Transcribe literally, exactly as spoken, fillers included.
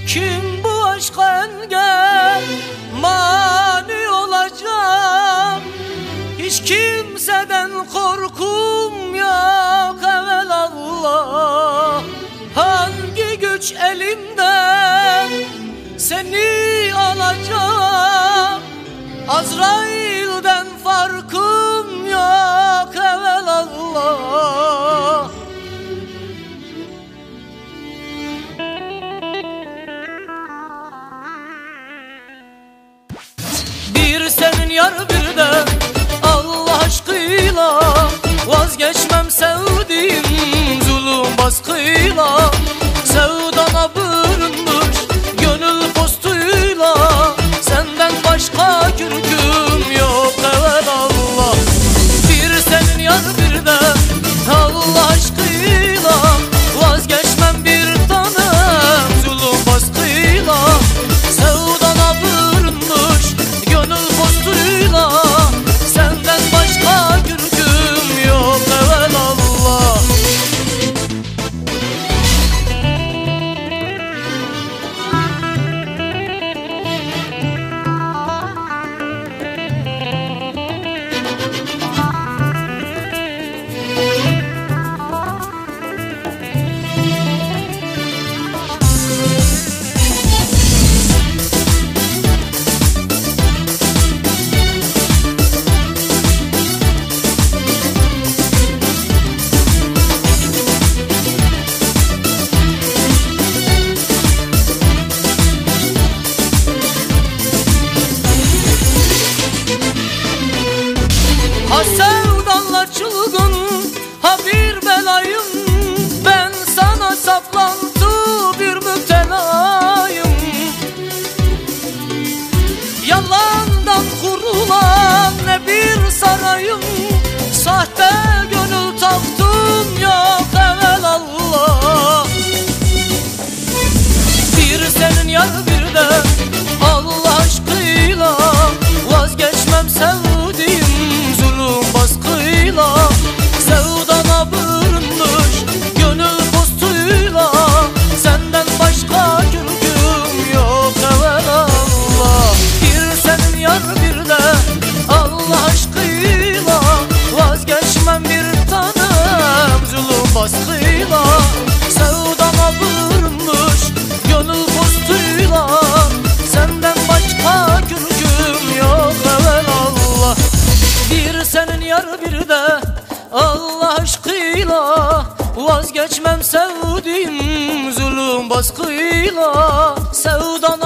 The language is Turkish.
Kim bu aşka engel mani olacak? Hiç kimseden korkum yok evelallah. Hangi güç elimden seni alacak? Azrail'den farkım yok evelallah. Bir senin yar bir de Allah aşkıyla, vazgeçmem sevdiğim zulüm baskıyla. Sevdana bürünmüş gönül postuyla, senden başka kürküm yok evelallah. Bir senin yar bir de Allah aşkıyla, vazgeçmem bir tanem zulüm baskıyla. Sevdana bürünmüş gönül postuyla, senden başka kürküm yok evelallah. Ha sevdanla çılgın, ha bir belayım. Ben sana saplantı bir müptelayım. Yalandan kurulan ne bir sarayım. Sahte gönül taktım yok evelallah. Bir senin yar bir de Allah aşkıyla, vazgeçmem sevdiğim zulüm baskıyla. Sevdana bürünmüş gönül postuyla, senden başka kürküm yok evelallah. Bir senin yar bir de Allah aşkıyla, vazgeçmem bir tanem zulüm baskıyla. Sevdana bürünmüş gönül postuyla, senden başka kürküm yok evelallah. Bir senin yar bir de Allah aşkıyla, vazgeçmem sevdiğim zulüm baskıyla. Sevdana